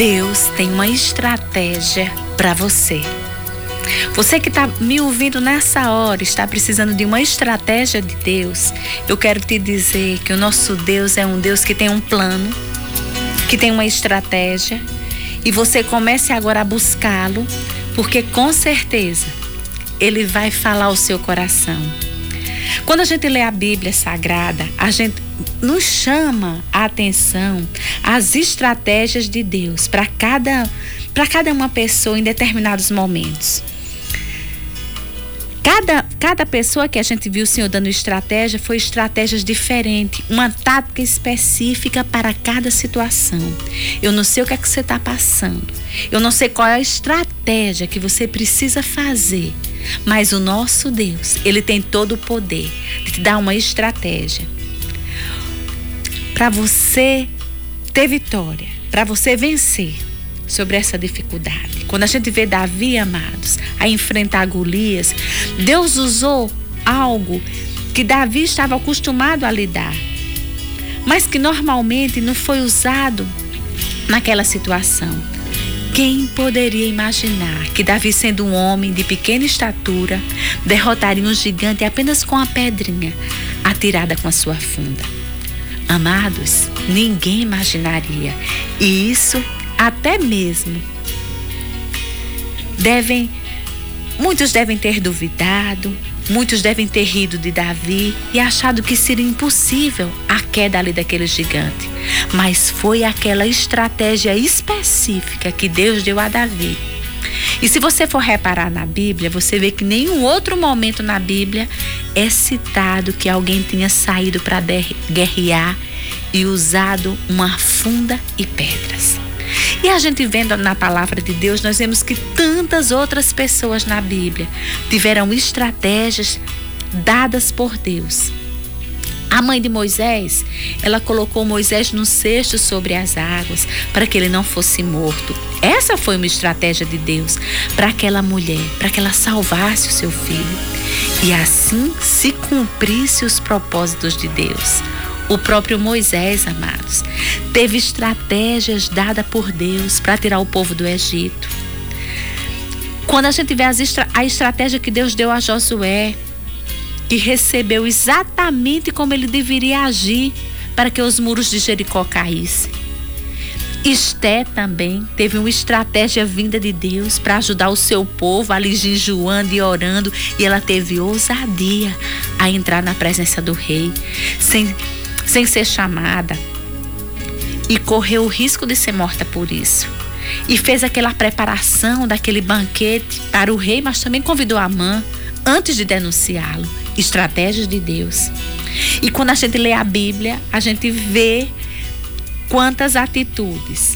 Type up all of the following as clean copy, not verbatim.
Deus tem uma estratégia para você. Você que está me ouvindo nessa hora, está precisando de uma estratégia de Deus, eu quero te dizer que o nosso Deus é um Deus que tem um plano, que tem uma estratégia, e você comece agora a buscá-lo, porque com certeza Ele vai falar ao seu coração. Quando a gente lê a Bíblia Sagrada, a gente nos chama a atenção as estratégias de Deus para cada uma pessoa em determinados momentos. Cada pessoa que a gente viu o Senhor dando estratégia foi estratégias diferentes, uma tática específica para cada situação. Eu não sei o que é que você está passando, eu não sei qual é a estratégia que você precisa fazer, mas o nosso Deus, Ele tem todo o poder de te dar uma estratégia para você ter vitória, para você vencer sobre essa dificuldade. Quando a gente vê Davi, amados, a enfrentar Golias, Deus usou algo que Davi estava acostumado a lidar, mas que normalmente não foi usado naquela situação. Quem poderia imaginar que Davi, sendo um homem de pequena estatura, derrotaria um gigante apenas com a pedrinha atirada com a sua funda? Amados, ninguém imaginaria. E isso até mesmo muitos devem ter duvidado, muitos devem ter rido de Davi e achado que seria impossível a queda ali daquele gigante. Mas foi aquela estratégia específica que Deus deu a Davi. E se você for reparar na Bíblia, você vê que nenhum outro momento na Bíblia é citado que alguém tenha saído para guerrear e usado uma funda e pedras. E a gente vendo na palavra de Deus, nós vemos que tantas outras pessoas na Bíblia tiveram estratégias dadas por Deus. A mãe de Moisés, ela colocou Moisés num cesto sobre as águas para que ele não fosse morto. Essa foi uma estratégia de Deus para aquela mulher, para que ela salvasse o seu filho. E assim se cumprisse os propósitos de Deus. O próprio Moisés, amados, teve estratégias dadas por Deus para tirar o povo do Egito. Quando a gente vê a estratégia que Deus deu a Josué, que recebeu exatamente como ele deveria agir para que os muros de Jericó caíssem. Esté também teve uma estratégia vinda de Deus para ajudar o seu povo ali jejuando e orando, e ela teve ousadia a entrar na presença do rei sem ser chamada, e correu o risco de ser morta por isso. E fez aquela preparação daquele banquete para o rei, mas também convidou Amã antes de denunciá-lo. Estratégias de Deus. E quando a gente lê a Bíblia, a gente vê quantas atitudes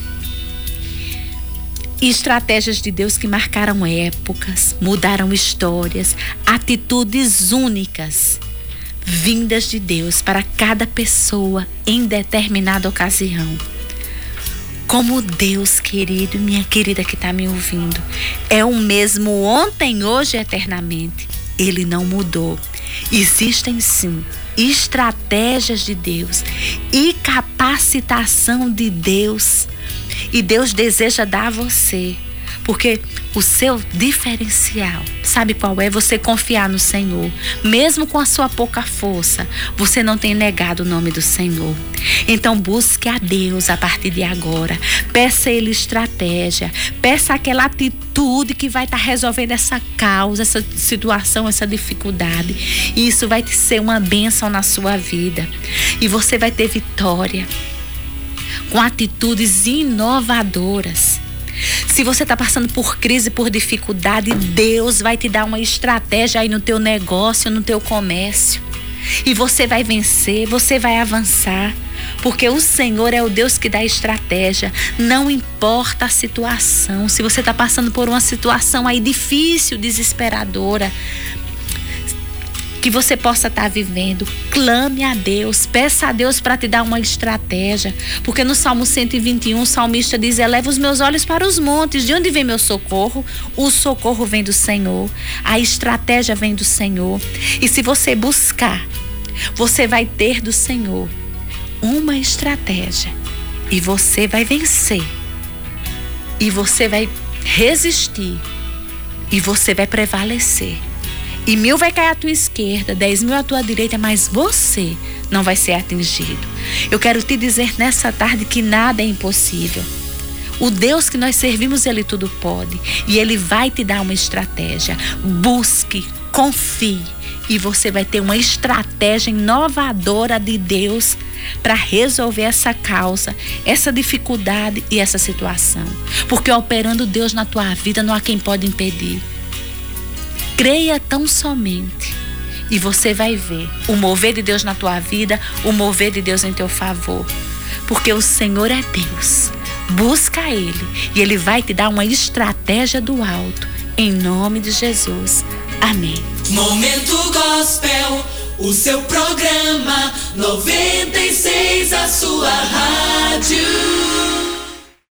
e estratégias de Deus que marcaram épocas, mudaram histórias, atitudes únicas vindas de Deus para cada pessoa em determinada ocasião. Como Deus, querido, minha querida que está me ouvindo, é o mesmo ontem, hoje e eternamente. Ele não mudou. Existem sim estratégias de Deus e capacitação de Deus. E Deus deseja dar a você, porque o seu diferencial, sabe qual é? Você confiar no Senhor. Mesmo com a sua pouca força, você não tem negado o nome do Senhor. Então busque a Deus a partir de agora. Peça a Ele estratégia. Peça aquela atitude que vai estar resolvendo essa causa, essa situação, essa dificuldade. E isso vai ser uma bênção na sua vida. E você vai ter vitória com atitudes inovadoras. Se você está passando por crise, por dificuldade, Deus vai te dar uma estratégia aí no teu negócio, no teu comércio. E você vai vencer, você vai avançar. Porque o Senhor é o Deus que dá estratégia. Não importa a situação. Se você está passando por uma situação aí difícil, desesperadora, que você possa estar vivendo, clame a Deus, peça a Deus para te dar uma estratégia, porque no Salmo 121 o salmista diz: eleva os meus olhos para os montes, de onde vem meu socorro? O socorro vem do Senhor, a estratégia vem do Senhor. E se você buscar, você vai ter do Senhor uma estratégia e você vai vencer E você vai resistir. E você vai prevalecer. E 1.000 vai cair à tua esquerda, 10.000 à tua direita, mas você não vai ser atingido. Eu quero te dizer nessa tarde que nada é impossível. O Deus que nós servimos, Ele tudo pode. E Ele vai te dar uma estratégia. Busque, confie. E você vai ter uma estratégia inovadora de Deus para resolver essa causa, essa dificuldade e essa situação. Porque operando Deus na tua vida, não há quem pode impedir. Creia tão somente e você vai ver o mover de Deus na tua vida, o mover de Deus em teu favor. Porque o Senhor é Deus. Busca Ele e Ele vai te dar uma estratégia do alto. Em nome de Jesus. Amém. Momento Gospel, o seu programa 96.